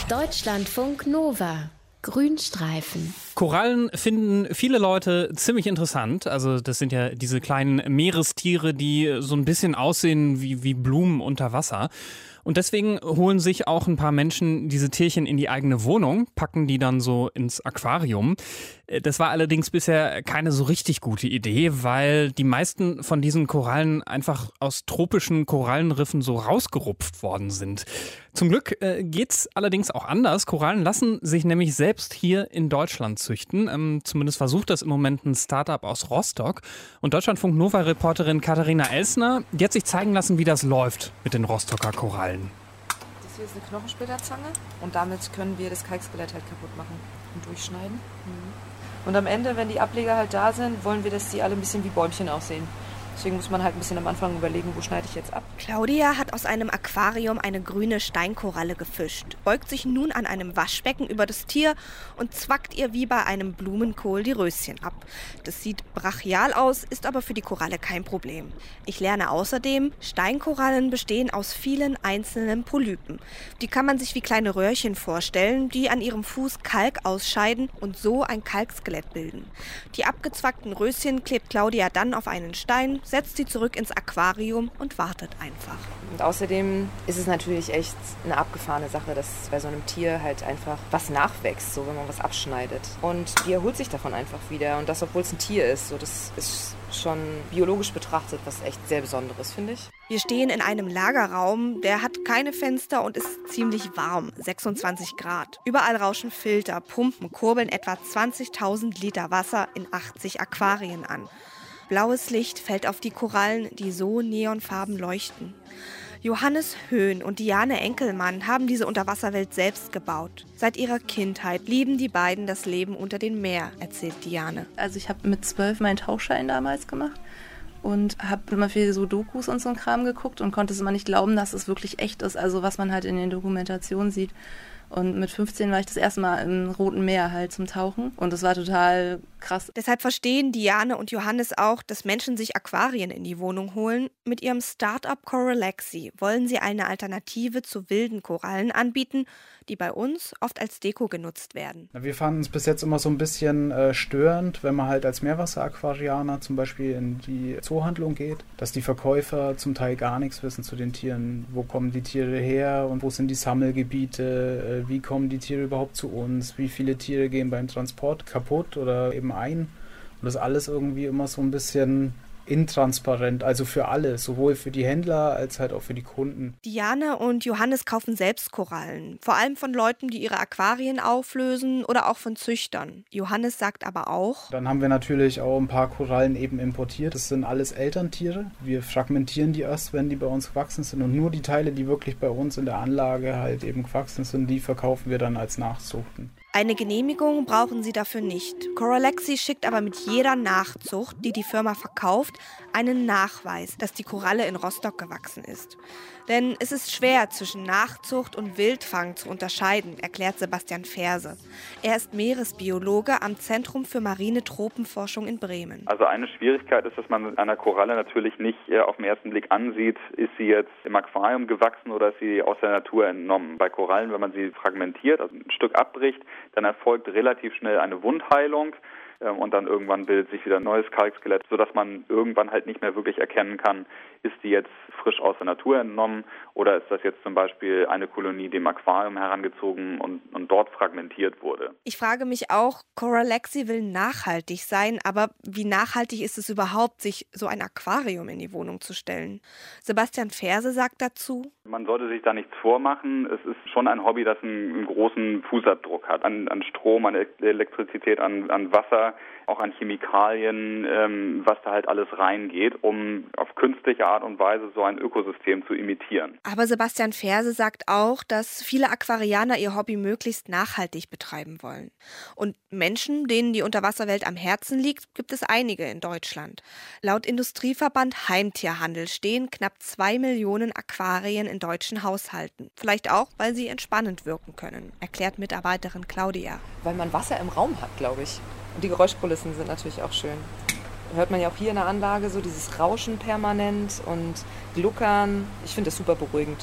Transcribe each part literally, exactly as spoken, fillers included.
Deutschlandfunk Nova. Grünstreifen. Korallen finden viele Leute ziemlich interessant. Also das sind ja diese kleinen Meerestiere, die so ein bisschen aussehen wie, wie Blumen unter Wasser. Und deswegen holen sich auch ein paar Menschen diese Tierchen in die eigene Wohnung, packen die dann so ins Aquarium. Das war allerdings bisher keine so richtig gute Idee, weil die meisten von diesen Korallen einfach aus tropischen Korallenriffen so rausgerupft worden sind. Zum Glück äh, geht's allerdings auch anders. Korallen lassen sich nämlich selbst hier in Deutschland züchten. Ähm, zumindest versucht das im Moment ein Startup aus Rostock. Und Deutschlandfunk Nova-Reporterin Katharina Elsner, die hat sich zeigen lassen, wie das läuft mit den Rostocker Korallen. Das hier ist eine Knochensplitternzange und damit können wir das Kalkskelett halt kaputt machen und durchschneiden. Mhm. Und am Ende, wenn die Ableger halt da sind, wollen wir, dass die alle ein bisschen wie Bäumchen aussehen. Deswegen muss man halt ein bisschen am Anfang überlegen, wo schneide ich jetzt ab. Claudia hat aus einem Aquarium eine grüne Steinkoralle gefischt, beugt sich nun an einem Waschbecken über das Tier und zwackt ihr wie bei einem Blumenkohl die Röschen ab. Das sieht brachial aus, ist aber für die Koralle kein Problem. Ich lerne außerdem, Steinkorallen bestehen aus vielen einzelnen Polypen. Die kann man sich wie kleine Röhrchen vorstellen, die an ihrem Fuß Kalk ausscheiden und so ein Kalkskelett bilden. Die abgezwackten Röschen klebt Claudia dann auf einen Stein, setzt sie zurück ins Aquarium und wartet einfach. Und außerdem ist es natürlich echt eine abgefahrene Sache, dass bei so einem Tier halt einfach was nachwächst, so wenn man was abschneidet. Und die erholt sich davon einfach wieder. Und das, obwohl es ein Tier ist. So, das ist schon biologisch betrachtet was echt sehr Besonderes, finde ich. Wir stehen in einem Lagerraum, der hat keine Fenster und ist ziemlich warm, sechsundzwanzig Grad. Überall rauschen Filter, Pumpen, kurbeln etwa zwanzigtausend Liter Wasser in achtzig Aquarien an. Blaues Licht fällt auf die Korallen, die so neonfarben leuchten. Johannes Höhn und Diane Enkelmann haben diese Unterwasserwelt selbst gebaut. Seit ihrer Kindheit lieben die beiden das Leben unter dem Meer, erzählt Diane. Also ich habe mit zwölf meinen Tauchschein damals gemacht und habe immer viel so Dokus und so ein Kram geguckt und konnte es immer nicht glauben, dass es wirklich echt ist, also was man halt in den Dokumentationen sieht. Und mit fünfzehn war ich das erste Mal im Roten Meer halt zum Tauchen und das war total krass. Deshalb verstehen Diane und Johannes auch, dass Menschen sich Aquarien in die Wohnung holen. Mit ihrem Start-up Coralaxy wollen sie eine Alternative zu wilden Korallen anbieten, die bei uns oft als Deko genutzt werden. Wir fanden es bis jetzt immer so ein bisschen äh, störend, wenn man halt als Meerwasseraquarianer zum Beispiel in die Zoohandlung geht, dass die Verkäufer zum Teil gar nichts wissen zu den Tieren. Wo kommen die Tiere her und wo sind die Sammelgebiete? Äh, wie kommen die Tiere überhaupt zu uns? Wie viele Tiere gehen beim Transport kaputt oder eben ein? Und das alles irgendwie immer so ein bisschen intransparent, also für alle, sowohl für die Händler als halt auch für die Kunden. Diane und Johannes kaufen selbst Korallen, vor allem von Leuten, die ihre Aquarien auflösen oder auch von Züchtern. Johannes sagt aber auch: Dann haben wir natürlich auch ein paar Korallen eben importiert. Das sind alles Elterntiere. Wir fragmentieren die erst, wenn die bei uns gewachsen sind und nur die Teile, die wirklich bei uns in der Anlage halt eben gewachsen sind, die verkaufen wir dann als Nachzuchten. Eine Genehmigung brauchen sie dafür nicht. Coralaxy schickt aber mit jeder Nachzucht, die die Firma verkauft, einen Nachweis, dass die Koralle in Rostock gewachsen ist. Denn es ist schwer, zwischen Nachzucht und Wildfang zu unterscheiden, erklärt Sebastian Ferse. Er ist Meeresbiologe am Zentrum für marine Tropenforschung in Bremen. Also eine Schwierigkeit ist, dass man einer Koralle natürlich nicht auf den ersten Blick ansieht, ist sie jetzt im Aquarium gewachsen oder ist sie aus der Natur entnommen. Bei Korallen, wenn man sie fragmentiert, also ein Stück abbricht, dann erfolgt relativ schnell eine Wundheilung. Und dann irgendwann bildet sich wieder ein neues Kalkskelett, sodass man irgendwann halt nicht mehr wirklich erkennen kann, ist die jetzt frisch aus der Natur entnommen oder ist das jetzt zum Beispiel eine Kolonie dem Aquarium herangezogen und, und dort fragmentiert wurde. Ich frage mich auch, Coralaxy will nachhaltig sein, aber wie nachhaltig ist es überhaupt, sich so ein Aquarium in die Wohnung zu stellen? Sebastian Ferse sagt dazu: Man sollte sich da nichts vormachen. Es ist schon ein Hobby, das einen, einen großen Fußabdruck hat. An, an Strom, an Elektrizität, an, an Wasser, auch an Chemikalien, ähm, was da halt alles reingeht, um auf künstliche Art und Weise so ein Ökosystem zu imitieren. Aber Sebastian Ferse sagt auch, dass viele Aquarianer ihr Hobby möglichst nachhaltig betreiben wollen. Und Menschen, denen die Unterwasserwelt am Herzen liegt, gibt es einige in Deutschland. Laut Industrieverband Heimtierhandel stehen knapp zwei Millionen Aquarien in deutschen Haushalten. Vielleicht auch, weil sie entspannend wirken können, erklärt Mitarbeiterin Claudia. Weil man Wasser im Raum hat, glaube ich. Und die Geräuschkulissen sind natürlich auch schön. Hört man ja auch hier in der Anlage so dieses Rauschen permanent und Gluckern. Ich finde das super beruhigend.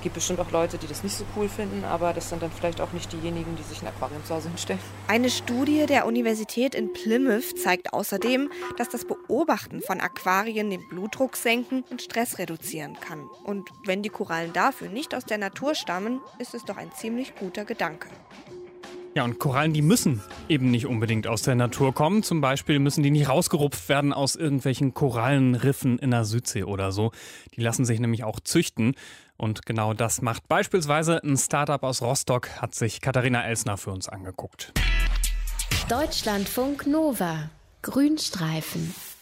gibt bestimmt auch Leute, die das nicht so cool finden, aber das sind dann vielleicht auch nicht diejenigen, die sich ein Aquarium zu Hause hinstellen. Eine Studie der Universität in Plymouth zeigt außerdem, dass das Beobachten von Aquarien den Blutdruck senken und Stress reduzieren kann. Und wenn die Korallen dafür nicht aus der Natur stammen, ist es doch ein ziemlich guter Gedanke. Ja, und Korallen, die müssen eben nicht unbedingt aus der Natur kommen. Zum Beispiel müssen die nicht rausgerupft werden aus irgendwelchen Korallenriffen in der Südsee oder so. Die lassen sich nämlich auch züchten. Und genau das macht beispielsweise ein Startup aus Rostock, hat sich Katharina Elsner für uns angeguckt. Deutschlandfunk Nova. Grünstreifen.